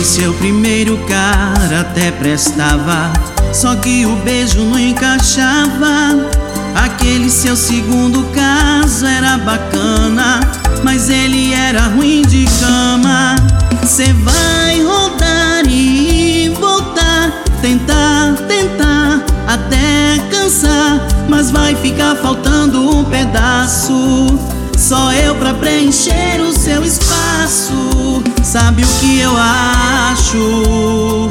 seu primeiro cara até prestava, só que o beijo não encaixava. Aquele seu segundo caso era bacana, mas ele era ruim de cama. Cê vai rodar e voltar, tentar até cansar, mas vai ficar faltando um pedaço. Só eu pra preencher o seu espaço. Sabe o que eu acho?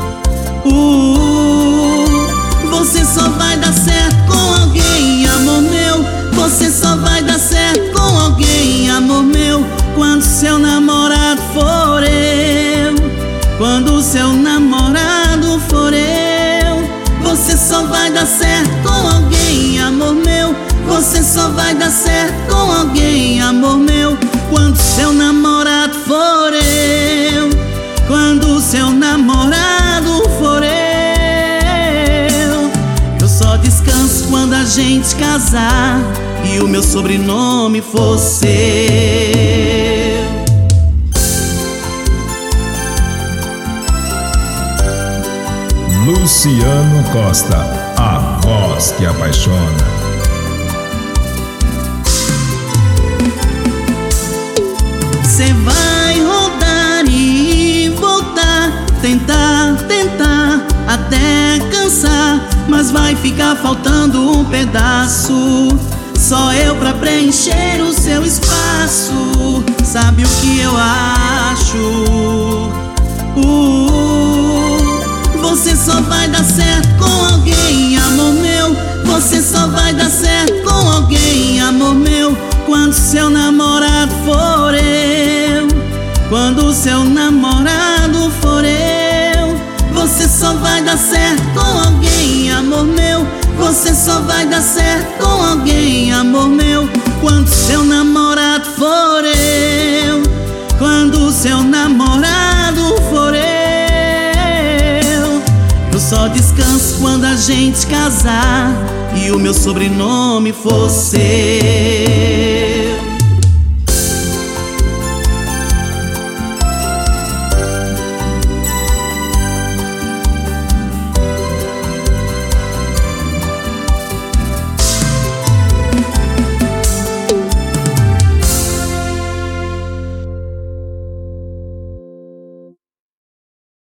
Você só vai dar certo com alguém, amor meu. Você só vai dar certo com alguém, amor meu, quando seu namorado for eu. Quando seu namorado for eu. Você só vai dar certo com alguém, amor meu. Você só vai dar certo com alguém, amor meu, quando seu namorado for eu. Quando seu namorado for eu. Eu só descanso quando a gente casar e o meu sobrenome for seu. Luciano Costa, a voz que apaixona. Cê vai rodar e voltar, tentar até cansar, mas vai ficar faltando um pedaço. Só eu pra preencher o seu espaço. Sabe o que eu acho? Você só vai dar certo com alguém, amor meu. Você só vai dar certo com alguém, amor meu, quando seu namorado for eu. Quando seu namorado for eu. Você só vai dar certo com alguém, amor meu. Você só vai dar certo com alguém, amor meu, quando seu namorado for eu. Quando seu namorado for eu. Eu só descanso quando a gente casar e o meu sobrenome for seu.